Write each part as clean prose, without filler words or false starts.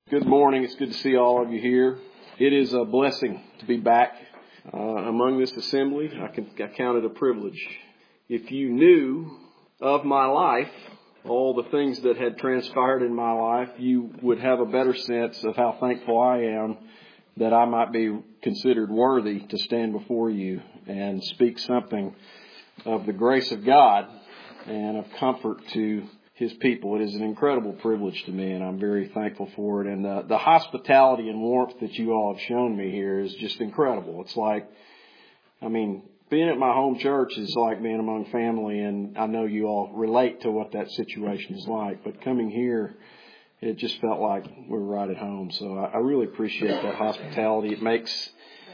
Good morning. It's good to see all of you here. It is a blessing to be back among this assembly. I count it a privilege. If you knew of my life, all the things that had transpired in my life, you would have a better sense of how thankful I am that I might be considered worthy to stand before you and speak something of the grace of God and of comfort to His people. It is an incredible privilege to me, and I'm very thankful for it. And the hospitality and warmth that you all have shown me here is just incredible. It's like, being at my home church is like being among family, and I know you all relate to what that situation is like. But coming here, it just felt like we were right at home. So I really appreciate that hospitality. It makes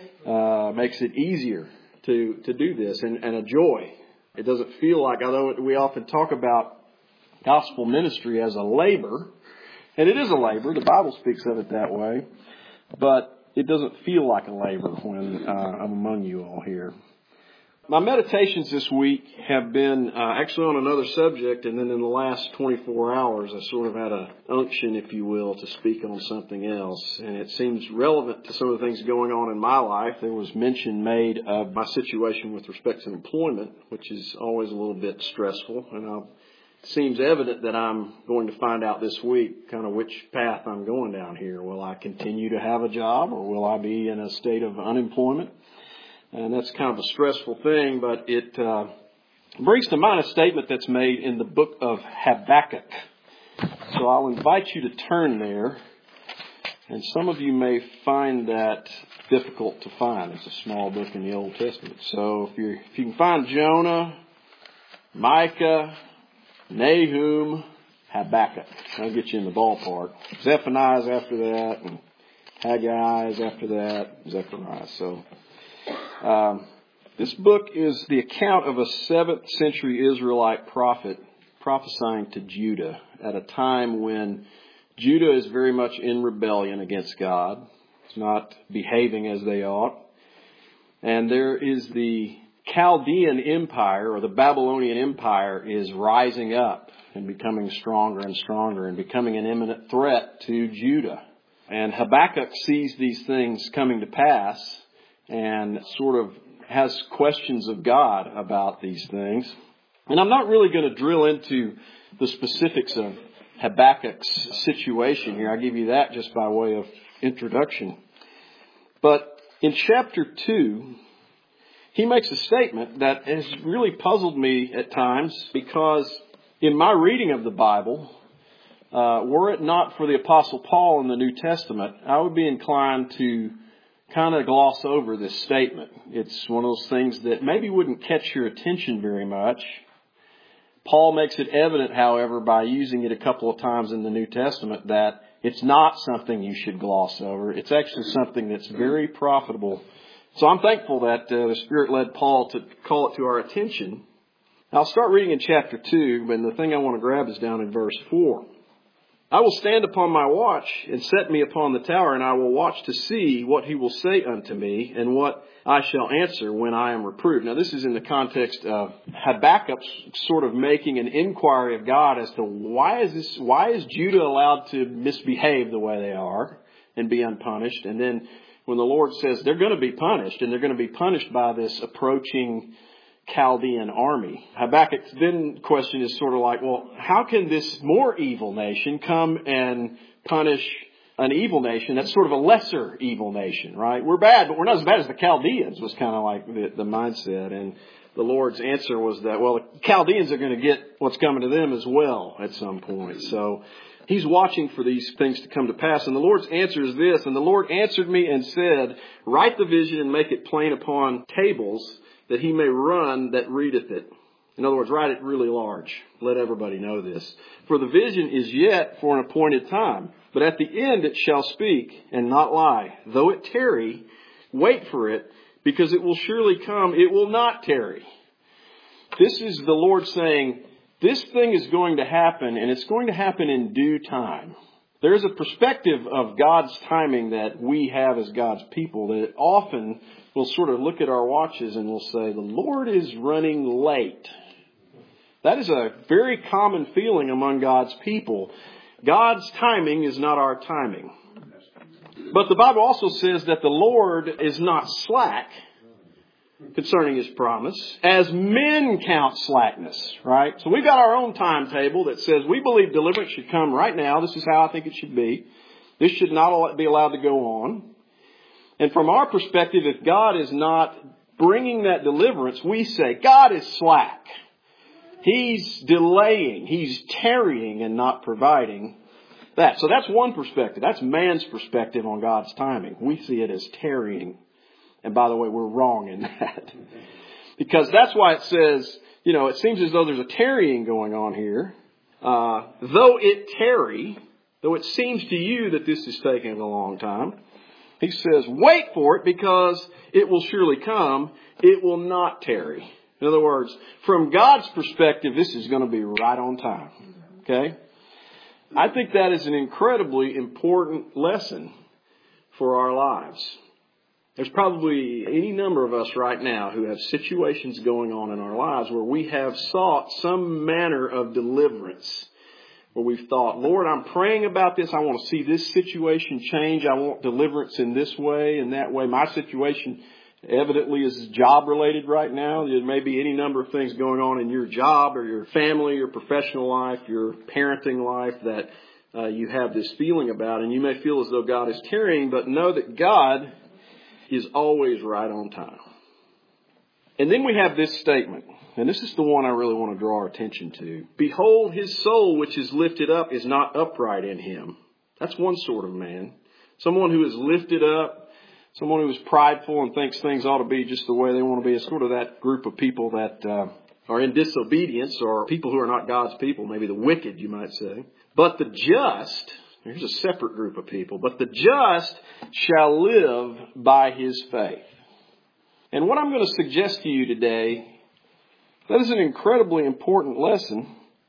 it easier to do this and a joy. It doesn't feel like, although we often talk about gospel ministry as a labor, and it is a labor. The Bible speaks of it that way, but it doesn't feel like a labor when I'm among you all here. My meditations this week have been actually on another subject, and then in the last 24 hours I sort of had an unction, if you will, to speak on something else, and it seems relevant to some of the things going on in my life. There was mention made of my situation with respect to employment, which is always a little bit stressful, and it seems evident that I'm going to find out this week kind of which path I'm going down here. Will I continue to have a job, or will I be in a state of unemployment? And that's kind of a stressful thing, but it brings to mind a statement that's made in the book of Habakkuk. So I'll invite you to turn there, and some of you may find that difficult to find. It's a small book in the Old Testament. So if you can find Jonah, Micah, Nahum, Habakkuk, I'll get you in the ballpark. Zephaniah is after that, and Haggai is after that, Zechariah. So this book is the account of a 7th century Israelite prophet prophesying to Judah at a time when Judah is very much in rebellion against God. It's not behaving as they ought. And there is the Chaldean Empire, or the Babylonian Empire, is rising up and becoming stronger and stronger and becoming an imminent threat to Judah. And Habakkuk sees these things coming to pass and sort of has questions of God about these things. And I'm not really going to drill into the specifics of Habakkuk's situation here. I'll give you that just by way of introduction. But in chapter 2, he makes a statement that has really puzzled me at times, because in my reading of the Bible, were it not for the Apostle Paul in the New Testament, I would be inclined to kind of gloss over this statement. It's one of those things that maybe wouldn't catch your attention very much. Paul makes it evident, however, by using it a couple of times in the New Testament, that it's not something you should gloss over. It's actually something that's very profitable. So I'm thankful that the Spirit led Paul to call it to our attention. I'll start reading in chapter 2, and the thing I want to grab is down in verse 4. I will stand upon my watch and set me upon the tower, and I will watch to see what he will say unto me, and what I shall answer when I am reproved. Now, this is in the context of Habakkuk sort of making an inquiry of God as to why is Judah allowed to misbehave the way they are and be unpunished? And then when the Lord says they're going to be punished, and they're going to be punished by this approaching Chaldean army, Habakkuk's then question is sort of like, well, how can this more evil nation come and punish an evil nation that's sort of a lesser evil nation, right? We're bad, but we're not as bad as the Chaldeans, was kind of like the mindset. And the Lord's answer was that, well, the Chaldeans are going to get what's coming to them as well at some point. So he's watching for these things to come to pass. And the Lord's answer is this: and the Lord answered me and said, write the vision and make it plain upon tables, that he may run that readeth it. In other words, write it really large. Let everybody know this. For the vision is yet for an appointed time, but at the end it shall speak and not lie. Though it tarry, wait for it, because it will surely come. It will not tarry. This is the Lord saying, this thing is going to happen, and it's going to happen in due time. There's a perspective of God's timing that we have as God's people, that often we'll sort of look at our watches and we'll say, the Lord is running late. That is a very common feeling among God's people. God's timing is not our timing. But the Bible also says that the Lord is not slack concerning His promise, as men count slackness, right? So we've got our own timetable that says we believe deliverance should come right now. This is how I think it should be. This should not be allowed to go on. And from our perspective, if God is not bringing that deliverance, we say, God is slack. He's delaying. He's tarrying and not providing that. So that's one perspective. That's man's perspective on God's timing. We see it as tarrying. And by the way, we're wrong in that. Because that's why it says, it seems as though there's a tarrying going on here. Though it seems to you that this is taking a long time, He says, wait for it because it will surely come. It will not tarry. In other words, from God's perspective, this is going to be right on time. Okay? I think that is an incredibly important lesson for our lives. There's probably any number of us right now who have situations going on in our lives where we have sought some manner of deliverance. Where we've thought, Lord, I'm praying about this. I want to see this situation change. I want deliverance in this way and that way. My situation evidently is job related right now. There may be any number of things going on in your job or your family, your professional life, your parenting life that you have this feeling about. And you may feel as though God is tarrying, but know that God is always right on time. And then we have this statement. And this is the one I really want to draw our attention to. Behold, his soul which is lifted up is not upright in him. That's one sort of man. Someone who is lifted up. Someone who is prideful and thinks things ought to be just the way they want to be. It's sort of that group of people that are in disobedience, or people who are not God's people. Maybe the wicked, you might say. But the just, here's a separate group of people. But the just shall live by his faith. And what I'm going to suggest to you today, that is an incredibly important lesson.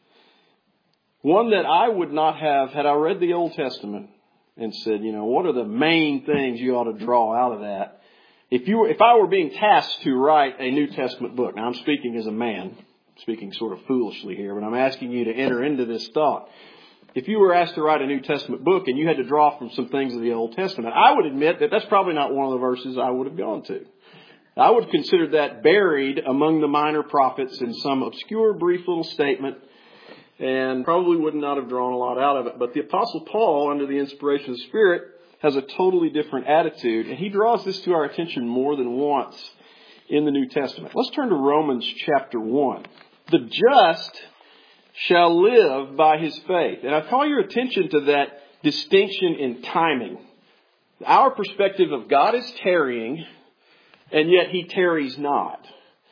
One that I would not have had I read the Old Testament and said, what are the main things you ought to draw out of that? If I were being tasked to write a New Testament book, now I'm speaking as a man, speaking sort of foolishly here, but I'm asking you to enter into this thought. If you were asked to write a New Testament book and you had to draw from some things of the Old Testament, I would admit that that's probably not one of the verses I would have gone to. I would consider that buried among the minor prophets in some obscure, brief little statement, and probably would not have drawn a lot out of it. But the Apostle Paul, under the inspiration of the Spirit, has a totally different attitude, and he draws this to our attention more than once in the New Testament. Let's turn to Romans chapter 1. The just shall live by his faith. And I call your attention to that distinction in timing. Our perspective of God is tarrying, and yet he tarries not.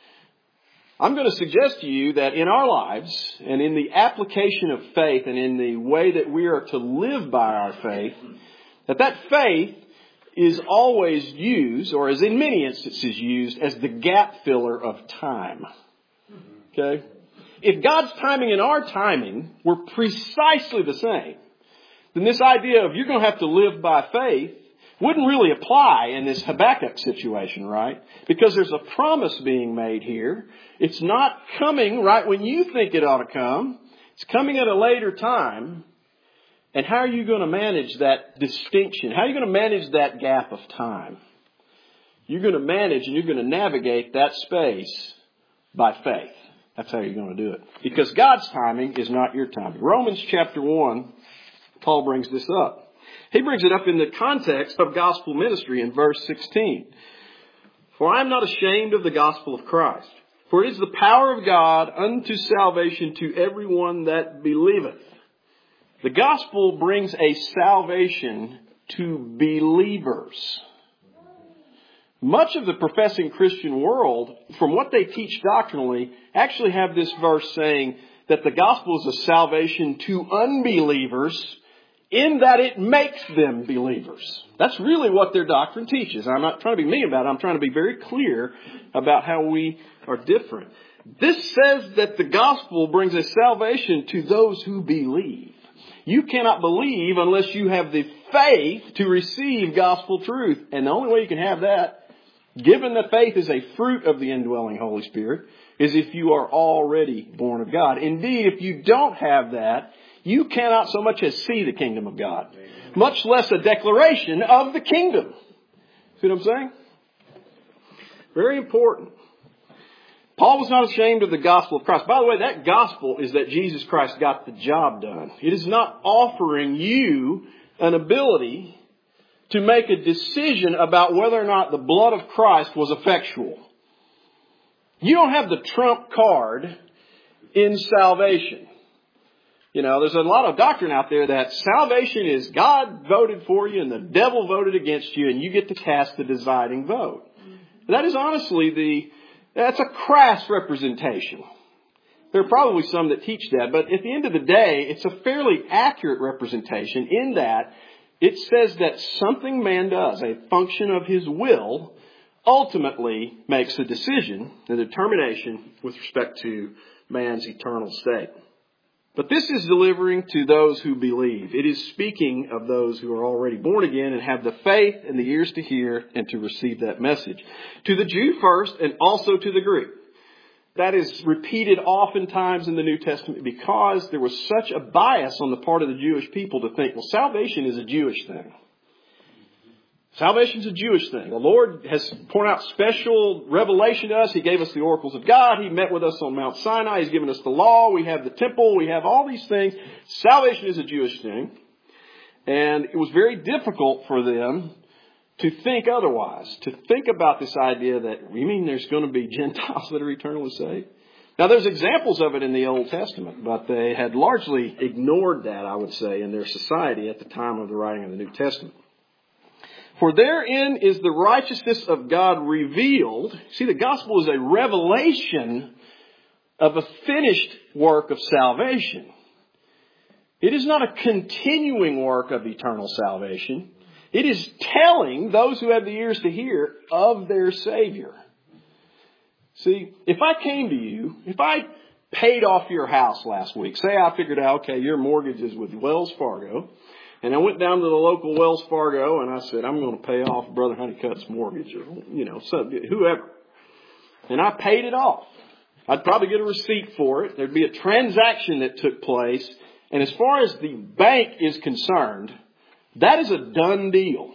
I'm going to suggest to you that in our lives and in the application of faith and in the way that we are to live by our faith, that faith is always used, or is in many instances used, as the gap filler of time. Okay? If God's timing and our timing were precisely the same, then this idea of you're going to have to live by faith wouldn't really apply in this Habakkuk situation, right? Because there's a promise being made here. It's not coming right when you think it ought to come. It's coming at a later time. And how are you going to manage that distinction? How are you going to manage that gap of time? You're going to manage and you're going to navigate that space by faith. That's how you're going to do it. Because God's timing is not your timing. Romans chapter 1, Paul brings this up. He brings it up in the context of gospel ministry in verse 16. For I am not ashamed of the gospel of Christ. For it is the power of God unto salvation to everyone that believeth. The gospel brings a salvation to believers. Much of the professing Christian world, from what they teach doctrinally, actually have this verse saying that the gospel is a salvation to unbelievers, in that it makes them believers. That's really what their doctrine teaches. I'm not trying to be mean about it. I'm trying to be very clear about how we are different. This says that the gospel brings a salvation to those who believe. You cannot believe unless you have the faith to receive gospel truth. And the only way you can have that, given that faith is a fruit of the indwelling Holy Spirit, is if you are already born of God. Indeed, if you don't have that, you cannot so much as see the kingdom of God. Much less a declaration of the kingdom. See what I'm saying? Very important. Paul was not ashamed of the gospel of Christ. By the way, that gospel is that Jesus Christ got the job done. It is not offering you an ability to make a decision about whether or not the blood of Christ was effectual. You don't have the trump card in salvation. You know, there's a lot of doctrine out there that salvation is God voted for you and the devil voted against you and you get to cast the deciding vote. That is honestly that's a crass representation. There are probably some that teach that, but at the end of the day, it's a fairly accurate representation in that it says that something man does, a function of his will, ultimately makes a decision, a determination with respect to man's eternal state. But this is delivering to those who believe. It is speaking of those who are already born again and have the faith and the ears to hear and to receive that message. To the Jew first and also to the Greek. That is repeated oftentimes in the New Testament because there was such a bias on the part of the Jewish people to think, well, salvation is a Jewish thing. Salvation is a Jewish thing. The Lord has poured out special revelation to us. He gave us the oracles of God. He met with us on Mount Sinai. He's given us the law. We have the temple. We have all these things. Salvation is a Jewish thing. And it was very difficult for them to think otherwise, to think about this idea that, you mean there's going to be Gentiles that are eternally saved? Now, there's examples of it in the Old Testament, but they had largely ignored that, I would say, in their society at the time of the writing of the New Testament. For therein is the righteousness of God revealed. See, the gospel is a revelation of a finished work of salvation. It is not a continuing work of eternal salvation. It is telling those who have the ears to hear of their Savior. See, if I came to you, if I paid off your house last week, say I figured out, okay, your mortgage is with Wells Fargo, and I went down to the local Wells Fargo and I said, I'm going to pay off Brother Honeycutt's mortgage or, whoever. And I paid it off. I'd probably get a receipt for it. There'd be a transaction that took place. And as far as the bank is concerned, that is a done deal.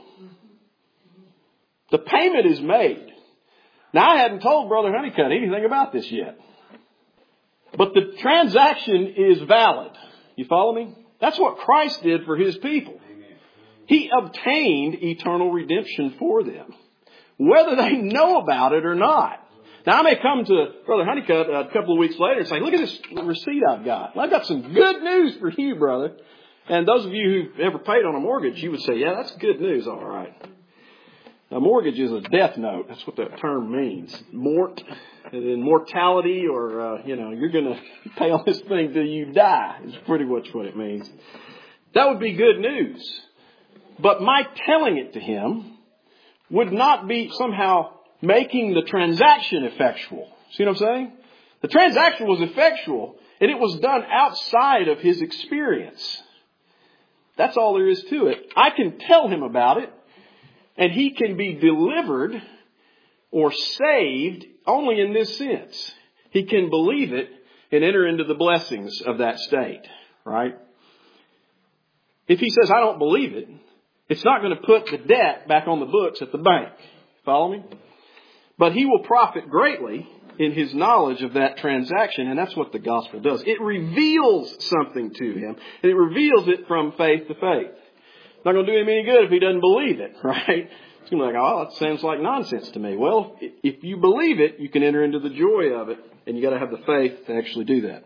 The payment is made. Now, I hadn't told Brother Honeycutt anything about this yet. But the transaction is valid. You follow me? That's what Christ did for His people. He obtained eternal redemption for them, whether they know about it or not. Now, I may come to Brother Honeycutt a couple of weeks later and say, look at this receipt I've got. I've got some good news for you, brother. And those of you who've ever paid on a mortgage, you would say, yeah, that's good news, all right. A mortgage is a death note. That's what that term means. Mort, and then mortality, or, you're going to pay on this thing till you die is pretty much what it means. That would be good news. But my telling it to him would not be somehow making the transaction effectual. See what I'm saying? The transaction was effectual, and it was done outside of his experience. That's all there is to it. I can tell him about it, and he can be delivered or saved only in this sense. He can believe it and enter into the blessings of that state, right? If he says, I don't believe it, it's not going to put the debt back on the books at the bank. Follow me? But he will profit greatly in his knowledge of that transaction, and that's what the gospel does. It reveals something to him, and it reveals it from faith to faith. It's not going to do him any good if he doesn't believe it, right? It's going to be like, oh, that sounds like nonsense to me. Well, if you believe it, you can enter into the joy of it, and you got to have the faith to actually do that.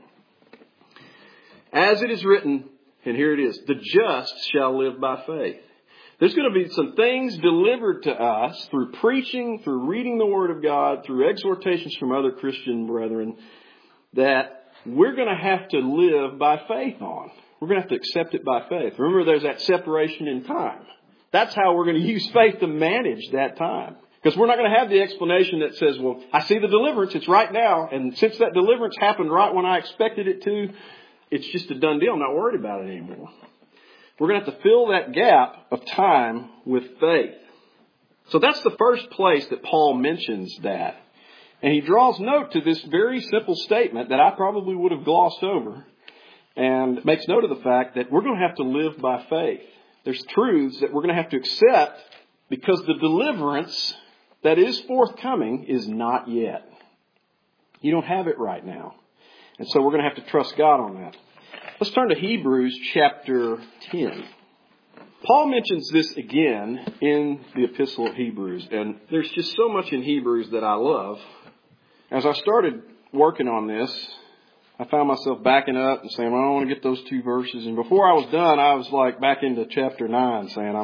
As it is written, and here it is, the just shall live by faith. There's going to be some things delivered to us through preaching, through reading the Word of God, through exhortations from other Christian brethren that we're going to have to live by faith on. We're going to have to accept it by faith. Remember, there's that separation in time. That's how we're going to use faith to manage that time. Because we're not going to have the explanation that says, well, I see the deliverance. It's right now. And since that deliverance happened right when I expected it to, it's just a done deal. I'm not worried about it anymore. We're going to have to fill that gap of time with faith. So that's the first place that Paul mentions that. And he draws note to this very simple statement that I probably would have glossed over. and makes note of the fact that we're going to have to live by faith. There's truths that we're going to have to accept because the deliverance that is forthcoming is not yet. You don't have it right now. And so we're going to have to trust God on that. Let's turn to Hebrews chapter 10. Paul mentions this again in the Epistle of Hebrews. And there's just so much in Hebrews that I love. As I started working on this, I found myself backing up and saying, well, I don't want to get those 2 verses. And before I was done, I was like back into chapter 9 saying,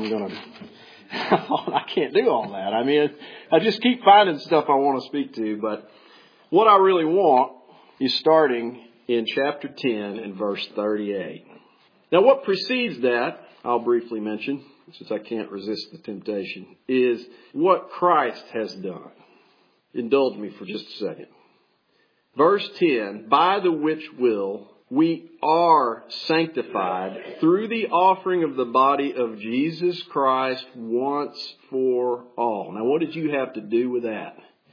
I can't do all that. I mean, I just keep finding stuff I want to speak to. But what I really want is starting in chapter 10 and verse 38. Now, what precedes that, I'll briefly mention, since I can't resist the temptation, is what Christ has done. Indulge me for just a second. Verse 10, by the which will we are sanctified through the offering of the body of Jesus Christ once for all. Now, what did you have to do with that?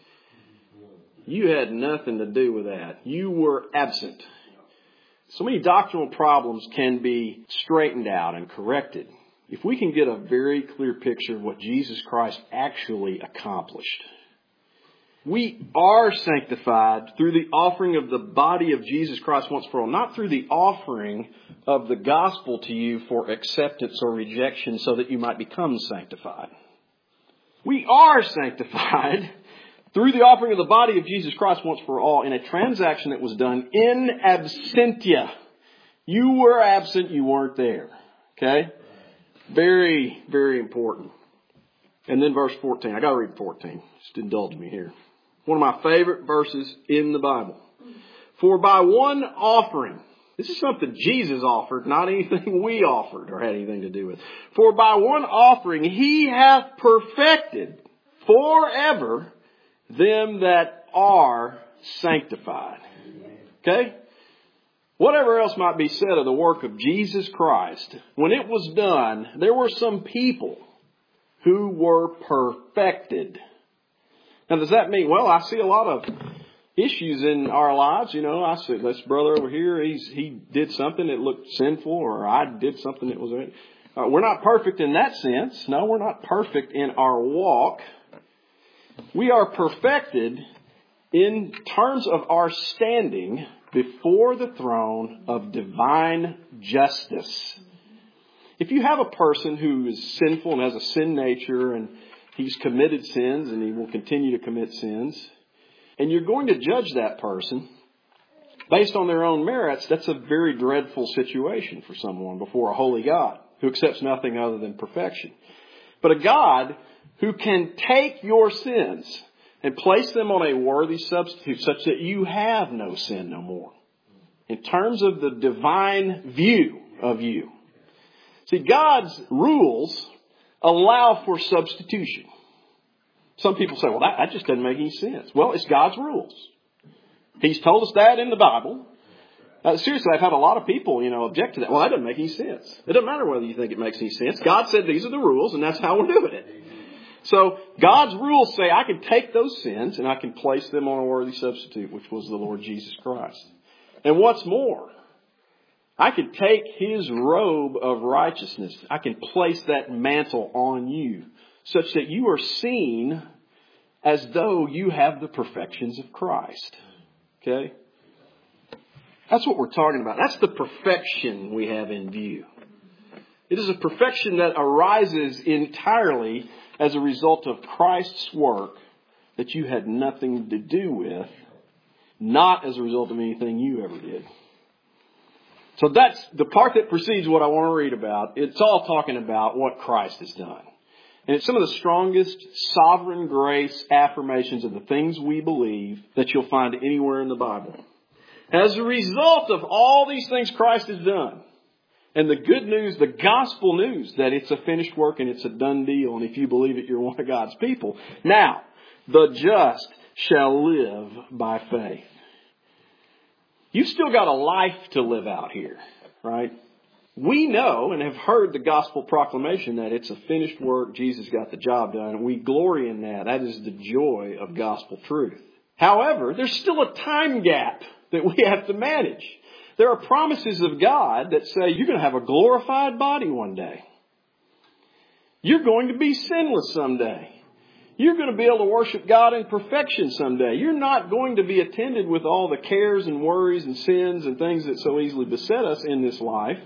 You had nothing to do with that. You were absent. So many doctrinal problems can be straightened out and corrected if we can get a very clear picture of what Jesus Christ actually accomplished. We are sanctified through the offering of the body of Jesus Christ once for all, not through the offering of the gospel to you for acceptance or rejection so that you might become sanctified. We are sanctified through the offering of the body of Jesus Christ once for all in a transaction that was done in absentia. You were absent, you weren't there. Okay? Very, very important. And then verse 14. I got to read 14. Just indulge me here. One of my favorite verses in the Bible. For by one offering, this is something Jesus offered, not anything we offered or had anything to do with. For by one offering he hath perfected forever them that are sanctified. Okay? Whatever else might be said of the work of Jesus Christ, when it was done, there were some people who were perfected. Now, does that mean, well, I see a lot of issues in our lives. You know, I see this brother over here, he did something that looked sinful, or I did something that was... we're not perfect in that sense. No, we're not perfect in our walk. We are perfected in terms of our standing before the throne of divine justice. If you have a person who is sinful and has a sin nature and he's committed sins and he will continue to commit sins, and you're going to judge that person based on their own merits, that's a very dreadful situation for someone before a holy God who accepts nothing other than perfection. But a God who can take your sins and place them on a worthy substitute such that you have no sin no more. In terms of the divine view of you. See, God's rules allow for substitution. Some people say, well, that just doesn't make any sense. Well, it's God's rules. He's told us that in the Bible. Seriously, I've had a lot of people, object to that. Well, that doesn't make any sense. It doesn't matter whether you think it makes any sense. God said these are the rules, and that's how we're doing it. So God's rules say I can take those sins and I can place them on a worthy substitute, which was the Lord Jesus Christ. And what's more, I can take His robe of righteousness. I can place that mantle on you such that you are seen as though you have the perfections of Christ. Okay? That's what we're talking about. That's the perfection we have in view. It is a perfection that arises entirely as a result of Christ's work that you had nothing to do with, not as a result of anything you ever did. So that's the part that precedes what I want to read about. It's all talking about what Christ has done. And it's some of the strongest sovereign grace affirmations of the things we believe that you'll find anywhere in the Bible. As a result of all these things Christ has done, and the good news, the gospel news, that it's a finished work and it's a done deal, and if you believe it, you're one of God's people. Now, the just shall live by faith. You've still got a life to live out here, right? We know and have heard the gospel proclamation that it's a finished work. Jesus got the job done. And we glory in that. That is the joy of gospel truth. However, there's still a time gap that we have to manage. There are promises of God that say you're going to have a glorified body one day. You're going to be sinless someday. You're going to be able to worship God in perfection someday. You're not going to be attended with all the cares and worries and sins and things that so easily beset us in this life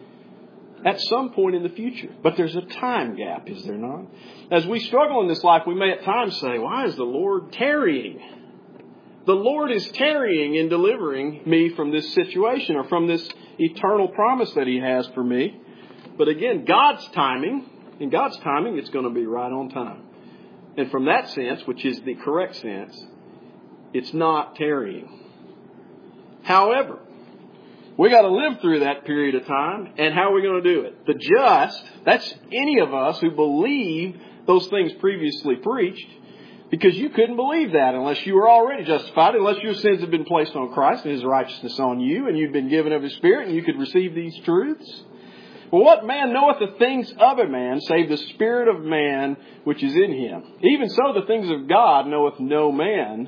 at some point in the future. But there's a time gap, is there not? As we struggle in this life, we may at times say, why is the Lord tarrying? The Lord is tarrying in delivering me from this situation or from this eternal promise that He has for me. But again, in God's timing, it's going to be right on time. And from that sense, which is the correct sense, it's not tarrying. However, we got to live through that period of time. And how are we going to do it? The just, that's any of us who believe those things previously preached, because you couldn't believe that unless you were already justified, unless your sins had been placed on Christ and His righteousness on you, and you'd been given of His Spirit and you could receive these truths. Well, what man knoweth the things of a man, save the spirit of man which is in him? Even so, the things of God knoweth no man,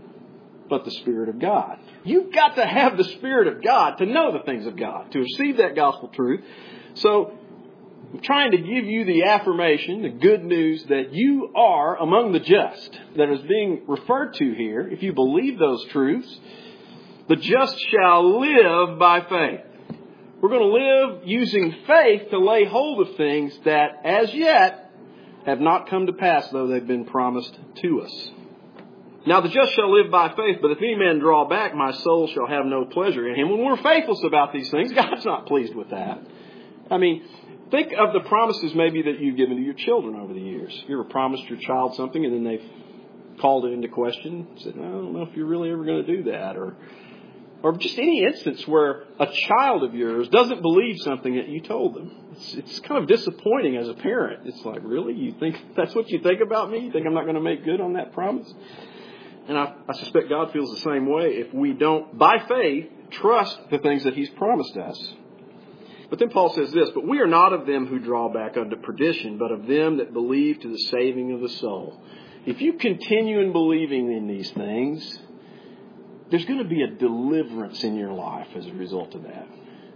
but the Spirit of God. You've got to have the Spirit of God to know the things of God, to receive that gospel truth. So, I'm trying to give you the affirmation, the good news that you are among the just, that is being referred to here. If you believe those truths, the just shall live by faith. We're going to live using faith to lay hold of things that as yet have not come to pass, though they've been promised to us. Now the just shall live by faith, but if any man draw back, my soul shall have no pleasure in him. When we're faithless about these things, God's not pleased with that. I mean, think of the promises maybe that you've given to your children over the years. You ever promised your child something and then they've called it into question? Said, I don't know if you're really ever going to do that. Or just any instance where a child of yours doesn't believe something that you told them. It's kind of disappointing as a parent. It's like, really? You think that's what you think about me? You think I'm not going to make good on that promise? And I suspect God feels the same way if we don't, by faith, trust the things that He's promised us. But then Paul says this, but we are not of them who draw back unto perdition, but of them that believe to the saving of the soul. If you continue in believing in these things, there's going to be a deliverance in your life as a result of that.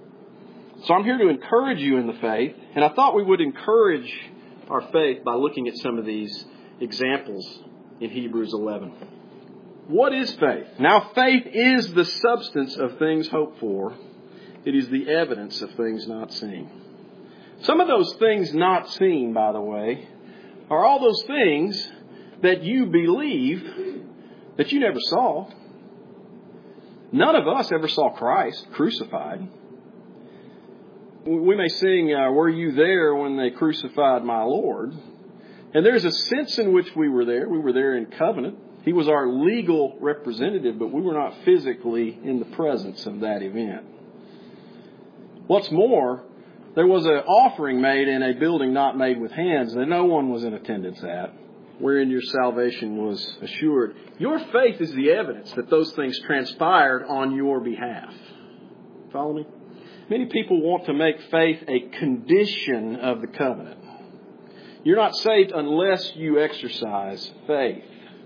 So I'm here to encourage you in the faith, and I thought we would encourage our faith by looking at some of these examples in Hebrews 11. What is faith? Now, faith is the substance of things hoped for. It is the evidence of things not seen. Some of those things not seen, by the way, are all those things that you believe that you never saw. None of us ever saw Christ crucified. We may sing, were you there when they crucified my Lord? And there's a sense in which we were there. We were there in covenant. He was our legal representative, but we were not physically in the presence of that event. What's more, there was an offering made in a building not made with hands that no one was in attendance at, wherein your salvation was assured. Your faith is the evidence that those things transpired on your behalf. Follow me? Many people want to make faith a condition of the covenant. You're not saved unless you exercise faith.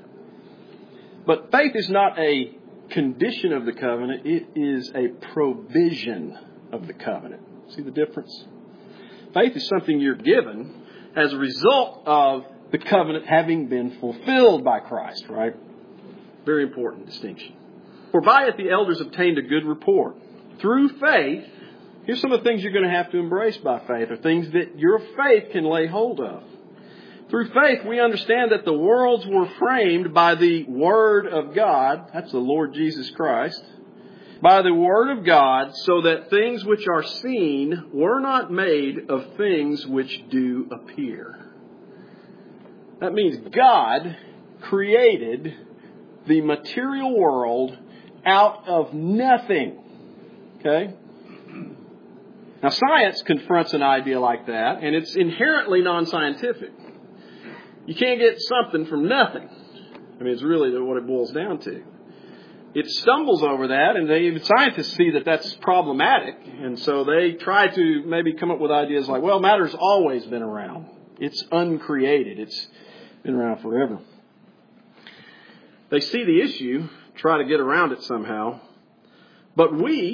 But faith is not a condition of the covenant. It is a provision of the covenant. See the difference? Faith is something you're given as a result of the covenant having been fulfilled by Christ, right? Very important distinction. For by it the elders obtained a good report. Through faith, here's some of the things you're going to have to embrace by faith, or things that your faith can lay hold of. Through faith, we understand that the worlds were framed by the Word of God. That's the Lord Jesus Christ. By the Word of God, so that things which are seen were not made of things which do appear. That means God created the material world out of nothing. Okay? Now, science confronts an idea like that, and it's inherently non-scientific. You can't get something from nothing. I mean, it's really what it boils down to. It stumbles over that, and even scientists see that that's problematic, and so they try to maybe come up with ideas like, well, matter's always been around. It's uncreated. It's been around forever. They see the issue, try to get around it somehow. But we,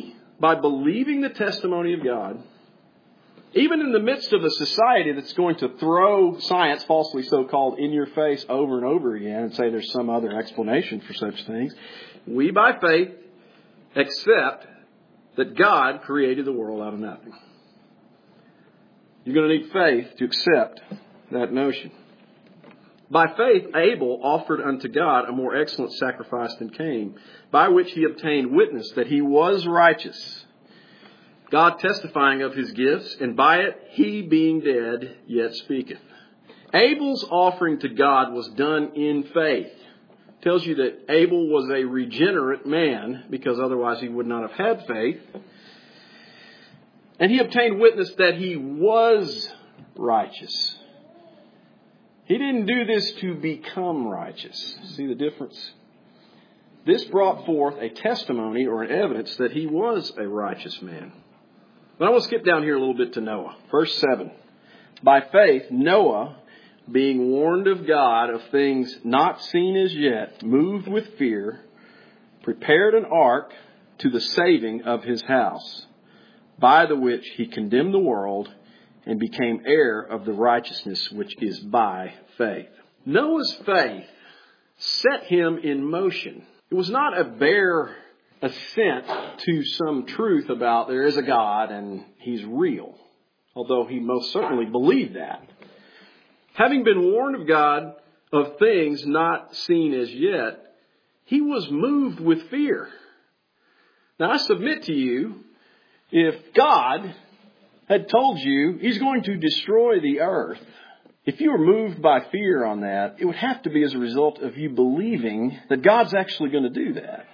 by believing the testimony of God, even in the midst of a society that's going to throw science, falsely so-called, in your face over and over again and say there's some other explanation for such things, we by faith accept that God created the world out of nothing. You're going to need faith to accept that notion. By faith, Abel offered unto God a more excellent sacrifice than Cain, by which he obtained witness that he was righteous, God testifying of his gifts, and by it he being dead yet speaketh. Abel's offering to God was done in faith. Tells you that Abel was a regenerate man, because otherwise he would not have had faith. And he obtained witness that he was righteous. He didn't do this to become righteous. See the difference? This brought forth a testimony or an evidence that he was a righteous man. But I want to skip down here a little bit to Noah. Verse 7. By faith, Noah, being warned of God of things not seen as yet, moved with fear, prepared an ark to the saving of his house, by the which he condemned the world and became heir of the righteousness which is by faith. Noah's faith set him in motion. It was not a bare assent to some truth about there is a God and he's real, although he most certainly believed that. Having been warned of God of things not seen as yet, he was moved with fear. Now I submit to you, if God had told you he's going to destroy the earth, if you were moved by fear on that, it would have to be as a result of you believing that God's actually going to do that.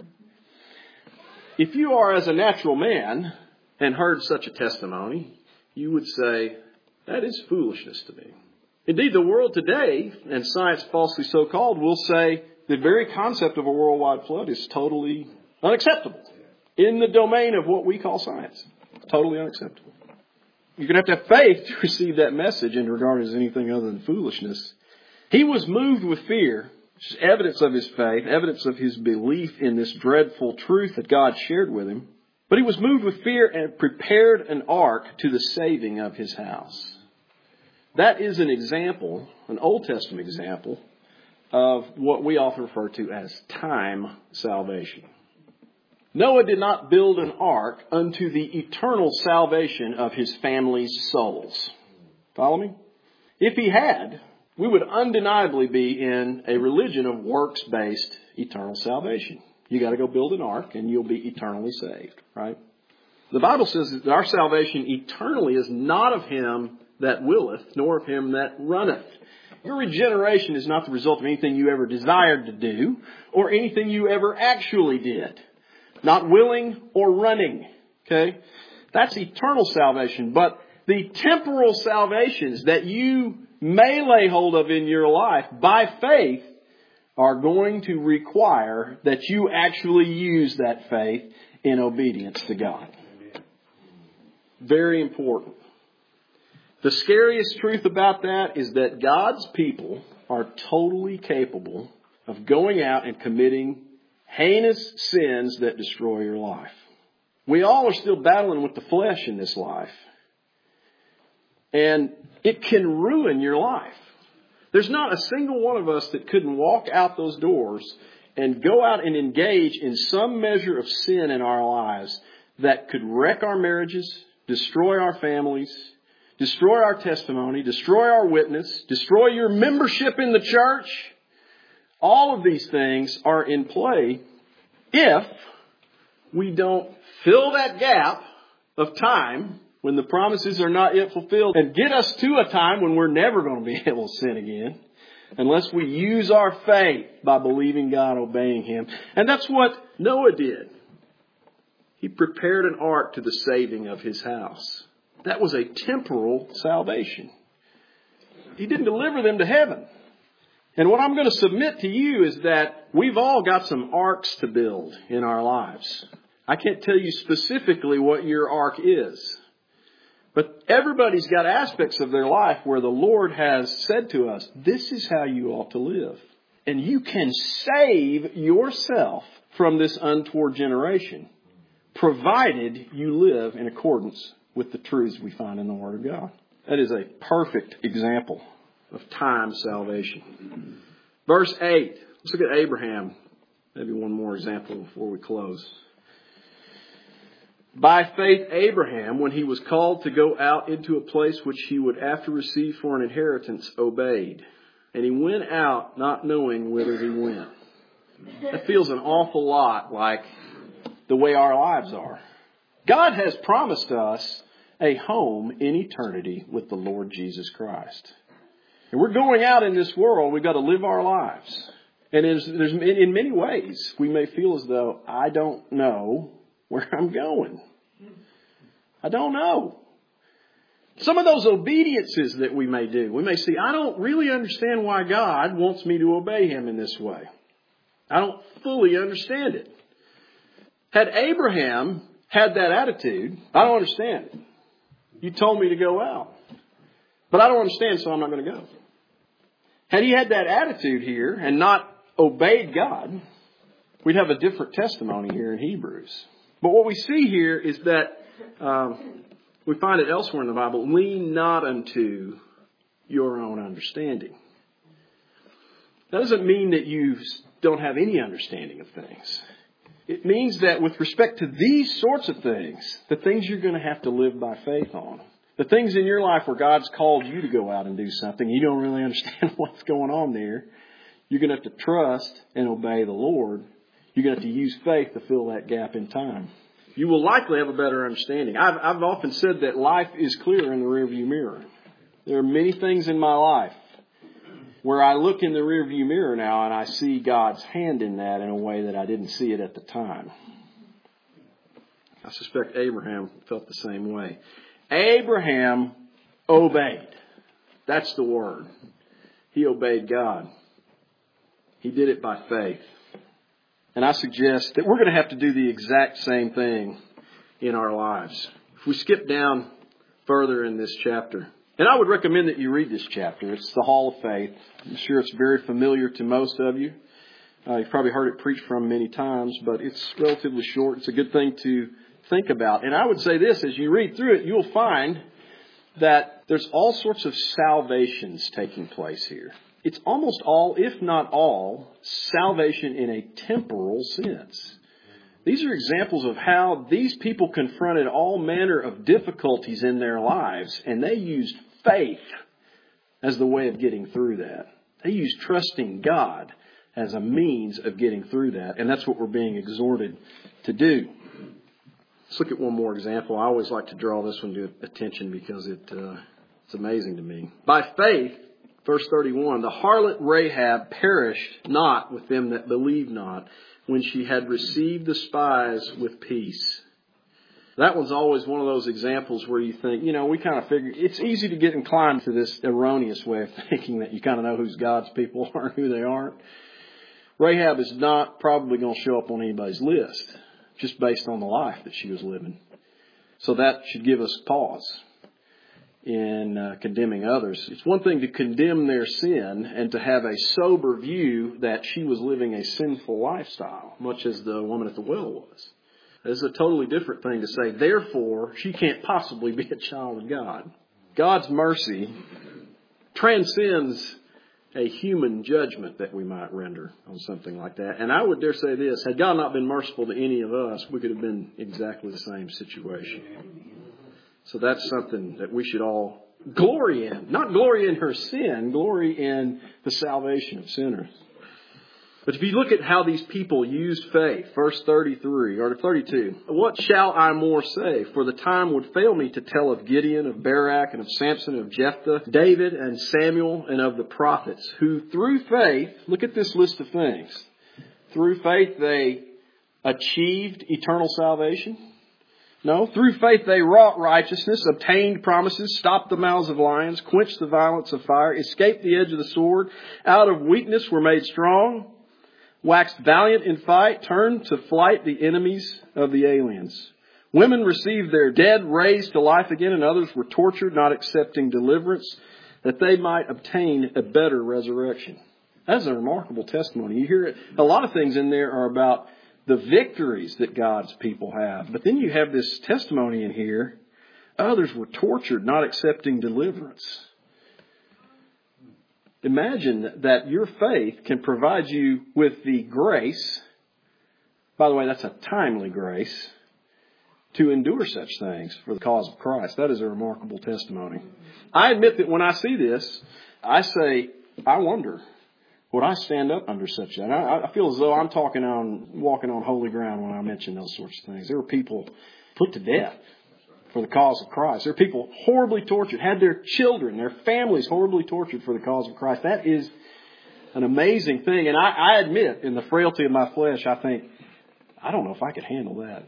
If you are as a natural man and heard such a testimony, you would say, that is foolishness to me. Indeed, the world today, and science falsely so called, will say the very concept of a worldwide flood is totally unacceptable in the domain of what we call science. Totally unacceptable. You're going to have faith to receive that message and regard it as anything other than foolishness. He was moved with fear, which is evidence of his faith, evidence of his belief in this dreadful truth that God shared with him. But he was moved with fear and prepared an ark to the saving of his house. That is an example, an Old Testament example, of what we often refer to as time salvation. Noah did not build an ark unto the eternal salvation of his family's souls. Follow me? If he had, we would undeniably be in a religion of works-based eternal salvation. You got to go build an ark and you'll be eternally saved, right? The Bible says that our salvation eternally is not of him that willeth, nor of him that runneth. Your regeneration is not the result of anything you ever desired to do or anything you ever actually did. Not willing or running. Okay? That's eternal salvation. But the temporal salvations that you may lay hold of in your life by faith are going to require that you actually use that faith in obedience to God. Very important. The scariest truth about that is that God's people are totally capable of going out and committing heinous sins that destroy your life. We all are still battling with the flesh in this life. And it can ruin your life. There's not a single one of us that couldn't walk out those doors and go out and engage in some measure of sin in our lives that could wreck our marriages, destroy our families, destroy our testimony, destroy our witness, destroy your membership in the church. All of these things are in play if we don't fill that gap of time when the promises are not yet fulfilled and get us to a time when we're never going to be able to sin again unless we use our faith by believing God, obeying Him. And that's what Noah did. He prepared an ark to the saving of his house. That was a temporal salvation. He didn't deliver them to heaven. And what I'm going to submit to you is that we've all got some arks to build in our lives. I can't tell you specifically what your ark is. But everybody's got aspects of their life where the Lord has said to us, this is how you ought to live. And you can save yourself from this untoward generation provided you live in accordance with the truths we find in the Word of God. That is a perfect example of time salvation. Verse 8. Let's look at Abraham. Maybe one more example before we close. By faith, Abraham, when he was called to go out into a place which he would after receive for an inheritance, obeyed. And he went out not knowing whither he went. That feels an awful lot like the way our lives are. God has promised us a home in eternity with the Lord Jesus Christ. And we're going out in this world. We've got to live our lives. And there's in many ways, we may feel as though I don't know where I'm going. I don't know. Some of those obediences that we may do, we may see, I don't really understand why God wants me to obey Him in this way. I don't fully understand it. Had Abraham had that attitude, I don't understand it. You told me to go out. But I don't understand, so I'm not going to go. Had he had that attitude here and not obeyed God, we'd have a different testimony here in Hebrews. But what we see here is that we find it elsewhere in the Bible. Lean not unto your own understanding. That doesn't mean that you don't have any understanding of things. It means that with respect to these sorts of things, the things you're going to have to live by faith on, the things in your life where God's called you to go out and do something, you don't really understand what's going on there, you're going to have to trust and obey the Lord. You're going to have to use faith to fill that gap in time. You will likely have a better understanding. I've often said that life is clear in the rearview mirror. There are many things in my life where I look in the rearview mirror now and I see God's hand in that in a way that I didn't see it at the time. I suspect Abraham felt the same way. Abraham obeyed. That's the word. He obeyed God. He did it by faith. And I suggest that we're going to have to do the exact same thing in our lives. If we skip down further in this chapter, and I would recommend that you read this chapter. It's the Hall of Faith. I'm sure it's very familiar to most of you. You've probably heard it preached from many times, but it's relatively short. It's a good thing to think about. And I would say this, as you read through it, you'll find that there's all sorts of salvations taking place here. It's almost all, if not all, salvation in a temporal sense. These are examples of how these people confronted all manner of difficulties in their lives, and they used faith as the way of getting through that. They used trusting God as a means of getting through that, and that's what we're being exhorted to do. Let's look at one more example. I always like to draw this one to attention because it's amazing to me. By faith, verse 31, the harlot Rahab perished not with them that believed not, when she had received the spies with peace. That one's always one of those examples where you think, we kind of figure it's easy to get inclined to this erroneous way of thinking that you kind of know who's God's people are and who they aren't. Rahab is not probably going to show up on anybody's list just based on the life that she was living. So that should give us pause in condemning others. It's one thing to condemn their sin and to have a sober view that she was living a sinful lifestyle, much as the woman at the well was. It's a totally different thing to say, therefore, she can't possibly be a child of God. God's mercy transcends a human judgment that we might render on something like that. And I would dare say this, had God not been merciful to any of us, we could have been exactly the same situation. So that's something that we should all glory in. Not glory in her sin, glory in the salvation of sinners. But if you look at how these people used faith, verse 33 or 32, what shall I more say? For the time would fail me to tell of Gideon, of Barak, and of Samson, of Jephthah, David, and Samuel, and of the prophets, who through faith, look at this list of things. Through faith they achieved eternal salvation. No, through faith they wrought righteousness, obtained promises, stopped the mouths of lions, quenched the violence of fire, escaped the edge of the sword, out of weakness were made strong, waxed valiant in fight, turned to flight the enemies of the aliens. Women received their dead raised to life again, and others were tortured, not accepting deliverance, that they might obtain a better resurrection. That is a remarkable testimony. You hear it. A lot of things in there are about the victories that God's people have. But then you have this testimony in here. Others were tortured, not accepting deliverance. Imagine that your faith can provide you with the grace. By the way, that's a timely grace to endure such things for the cause of Christ. That is a remarkable testimony. I admit that when I see this, I say, I wonder, would I stand up under such that? I feel as though I'm walking on holy ground when I mention those sorts of things. There were people put to death for the cause of Christ. There are people horribly tortured, had their children, their families horribly tortured for the cause of Christ. That is an amazing thing. And I admit, in the frailty of my flesh, I think, I don't know if I could handle that.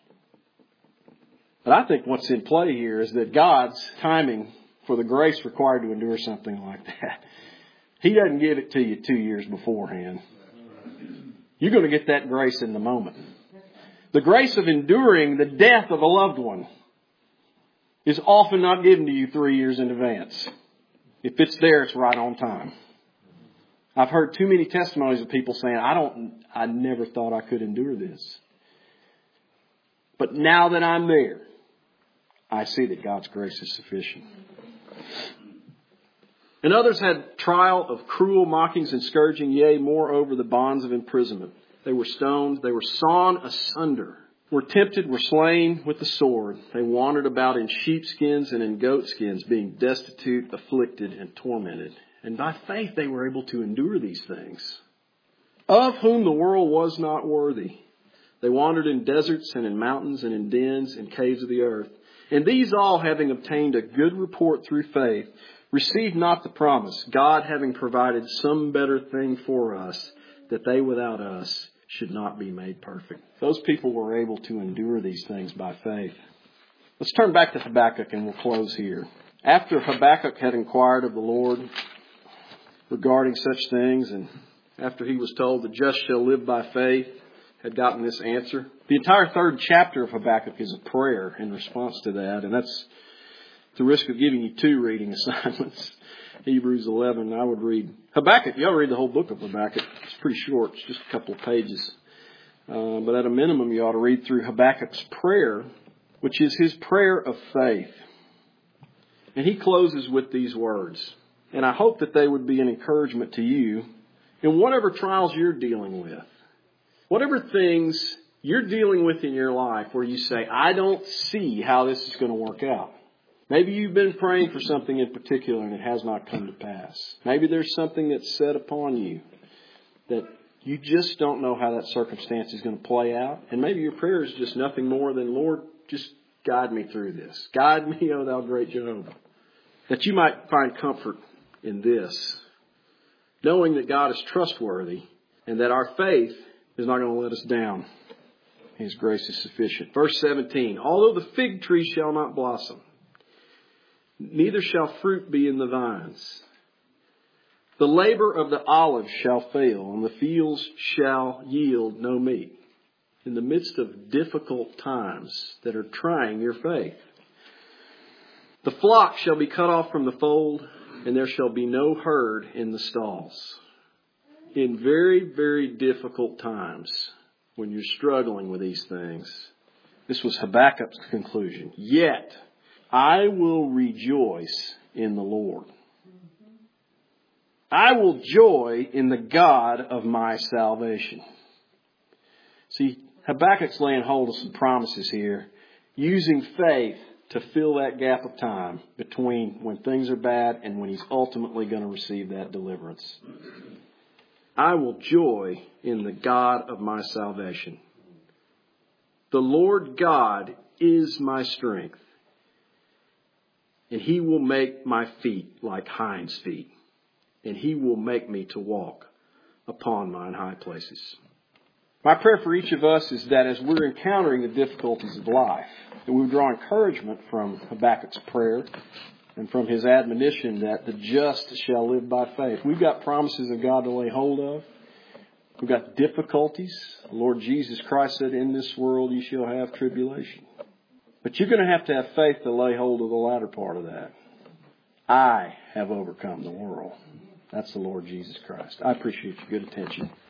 But I think what's in play here is that God's timing for the grace required to endure something like that, He doesn't give it to you 2 years beforehand. You're going to get that grace in the moment. The grace of enduring the death of a loved one is often not given to you 3 years in advance. If it's there, it's right on time. I've heard too many testimonies of people saying, I never thought I could endure this. But now that I'm there, I see that God's grace is sufficient. And others had trial of cruel mockings and scourging, yea, moreover, the bonds of imprisonment. They were stoned, they were sawn asunder, were tempted, were slain with the sword. They wandered about in sheepskins and in goatskins, being destitute, afflicted, and tormented. And by faith they were able to endure these things, of whom the world was not worthy. They wandered in deserts and in mountains and in dens and caves of the earth. And these all, having obtained a good report through faith, received not the promise, God having provided some better thing for us, that they without us should not be made perfect. Those people were able to endure these things by faith. Let's turn back to Habakkuk and we'll close here. After Habakkuk had inquired of the Lord regarding such things, and after he was told the just shall live by faith, had gotten this answer. The entire third chapter of Habakkuk is a prayer in response to that, and that's the risk of giving you 2 reading assignments. Hebrews 11, I would read Habakkuk. You ought to read the whole book of Habakkuk. It's pretty short. It's just a couple of pages. But at a minimum, you ought to read through Habakkuk's prayer, which is his prayer of faith. And he closes with these words. And I hope that they would be an encouragement to you in whatever trials you're dealing with. Whatever things you're dealing with in your life where you say, I don't see how this is going to work out. Maybe you've been praying for something in particular and it has not come to pass. Maybe there's something that's set upon you that you just don't know how that circumstance is going to play out. And maybe your prayer is just nothing more than, Lord, just guide me through this. Guide me, O thou great Jehovah. That you might find comfort in this, knowing that God is trustworthy and that our faith is not going to let us down. His grace is sufficient. Verse 17, although the fig tree shall not blossom, neither shall fruit be in the vines. The labor of the olive shall fail, and the fields shall yield no meat. In the midst of difficult times that are trying your faith. The flock shall be cut off from the fold, and there shall be no herd in the stalls. In very, very difficult times, when you're struggling with these things, this was Habakkuk's conclusion. Yet, I will rejoice in the Lord. I will joy in the God of my salvation. See, Habakkuk's laying hold of some promises here, using faith to fill that gap of time between when things are bad and when he's ultimately going to receive that deliverance. I will joy in the God of my salvation. The Lord God is my strength, and He will make my feet like hinds' feet, and He will make me to walk upon mine high places. My prayer for each of us is that as we're encountering the difficulties of life, that we draw encouragement from Habakkuk's prayer and from his admonition that the just shall live by faith. We've got promises of God to lay hold of. We've got difficulties. The Lord Jesus Christ said, in this world you shall have tribulation. But you're going to have faith to lay hold of the latter part of that. I have overcome the world. That's the Lord Jesus Christ. I appreciate your good attention.